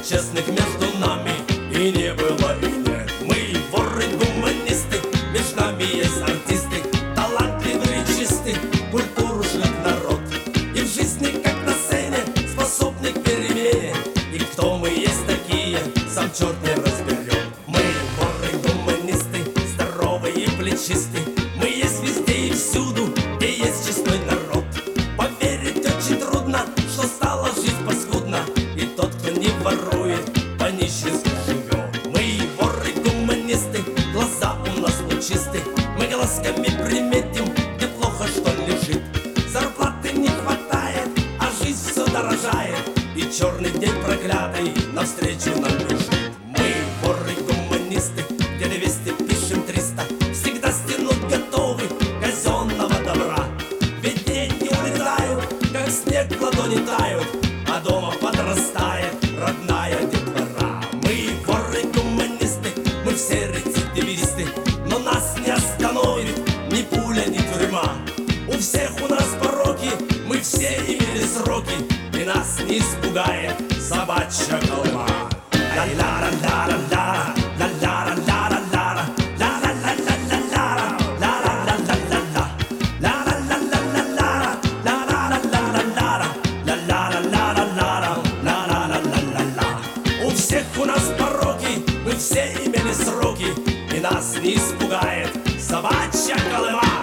честных между нами и не было, и нет. Мы воры-гуманисты, между нами есть артисты, талантливые, чистый, культуру шлет народ. И в жизни, как на сцене, способны к перемене. И кто мы есть такие, сам черт не разберет. Мы воры-гуманисты, здоровые и плечисты. Мы есть везде и всюду, где есть честной народ. Поверить очень трудно, что стала жизнь паскудна, и тот, кто не ворует, по-нищенски живет. Мы воры-гуманисты, глаза у нас лучисты. Мы глазками приметим, где плохо что лежит. Зарплаты не хватает, а жизнь все дорожает, и черный день проклятый навстречу нам бежит. Мы воры-гуманисты, где 200 пишем 300, всегда стянуть готовы казенного добра. Ведь деньги улетают, как снег в ладони тают, а дома подрастает родная детвора. Мы воры-гуманисты, мы все рецидивисты, но нас не остановит ни пуля, ни тюрьма. У всех у нас пороки, мы все имели сроки, и нас не испугает собачья колыма. Ла-ла-ла-ла-ла-ла, ла-ла-ла-ла-ла-ла, ла-ла-ла-ла-ла-ла, ла-ла-ла-ла-ла-ла, ла-ла-ла-ла-ла-ла, ла-ла-ла-ла-ла-ла, ла-ла-ла-ла-ла-ла. У всех у нас пороки, мы все имели сроки, и нас не испугает собачья колыма.